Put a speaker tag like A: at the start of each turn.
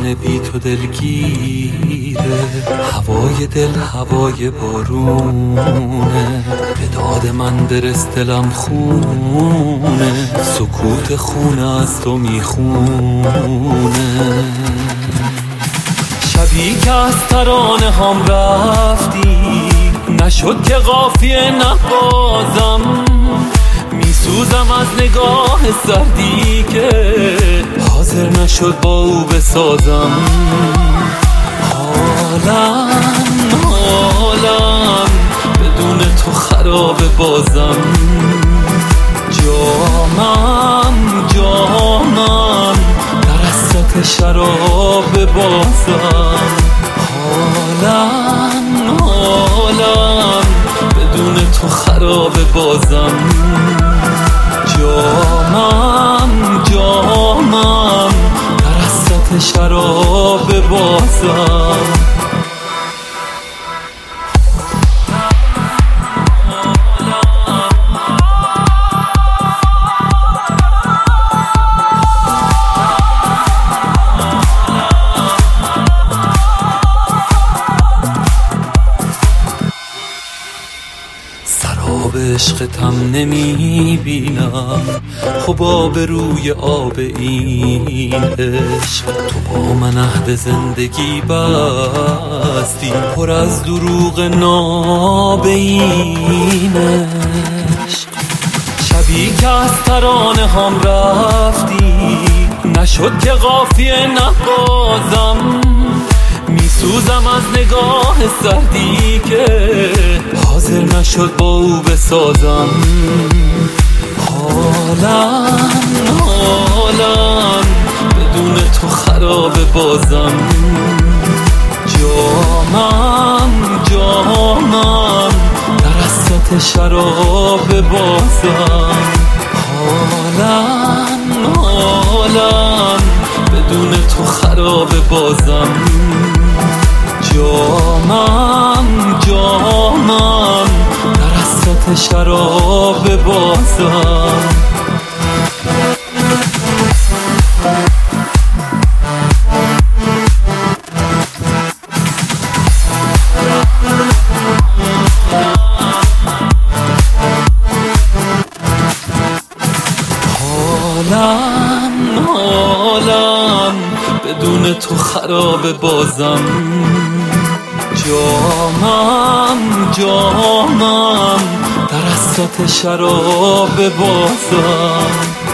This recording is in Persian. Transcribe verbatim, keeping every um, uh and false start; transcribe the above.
A: زمان بی تو دلگیره، هوای دل هوای بارونه، به داد من برس دلم خونه، سکوت خونه از تو میخونه. شبی که از ترانه هم رفتی، نشد که قافیه نبازم، میسوزم از نگاه سردی که حاضر نشد با او بسازم. حالم حالم بدون تو خراب بازم، جامم جامم در اسات شراب بازم. حالم حالم بدون تو خراب بازم، جامم جامم در اسات شراب بازم. سراب عشقتم نمی بینم، حباب روی آب این عشق. تو با من عهد زندگی بستی، پر از دروغ ناب این عشق. شبی که از ترانه هم رفتی، نشد که قافیه نبازم، میسوزم از نگاه سردی که حاضر نشد با او بسازم. حالم حالم بدون تو خراب بازم، جامم جامم در اسات شراب بازم. حالم حالم بدون تو خراب بازم، جامم جامم در اسات شراب بازم. حالم حالم بدون تو خراب بازم، جامم جامم در اسات شراب بازم.